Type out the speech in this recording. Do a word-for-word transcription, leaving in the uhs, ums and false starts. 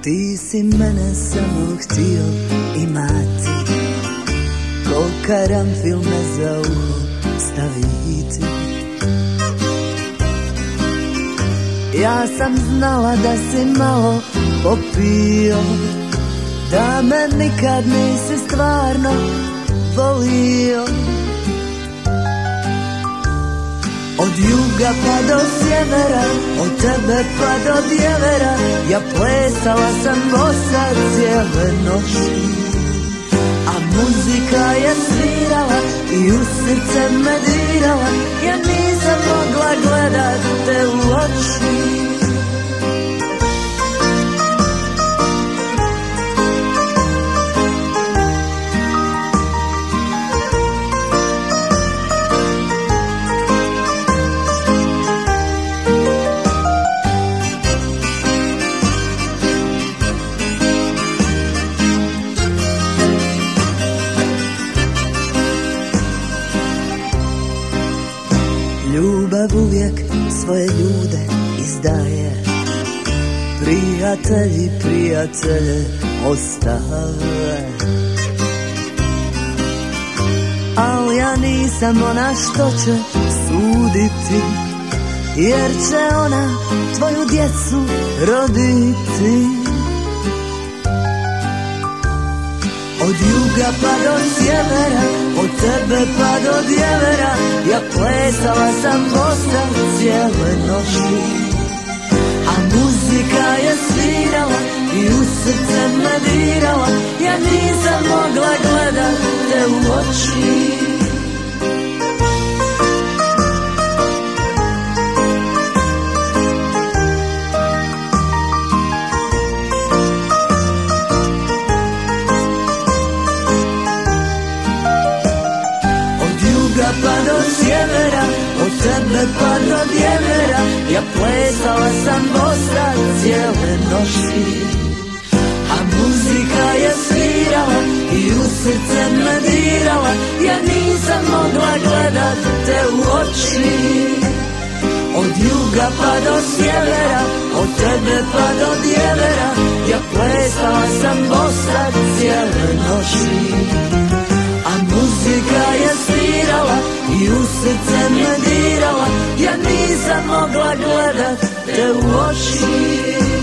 Ti si mene samo htio imati, ko karanfil me za uho staviti. Ja sam znala da si malo popio, da me nikad nisi stvarno volio. Od juga pa do sjevera, od tebe pa do djevera, ja plesala sam bosa cijele noći. A muzika je svirala i u srce me dirala, ja nisam mogla gledat te u oči. Ljubav uvijek svoje ljude izdaje, prijatelji prijatelje ostave. Al ja nisam ona što će suditi, jer će ona tvoju djecu roditi. Od juga pa do sjevera, od tebe pa do djevera, ja plesala sam bosa cijele noći. A muzika je svirala i u srce me dirala, ja nisam mogla gledat te u oči. Pa do sjevera, od tebe pa do djevera, ja plesala sam bosa cijele noći. A muzika je svirala i u srce me dirala, ja nisam mogla gledat te u oči. Od juga pa do sjevera, od tebe pa do djevera, ja plesala sam bosa cijele noći. A muzika je svirala i u srce me dirala, ja nisam mogla gledat te u oči.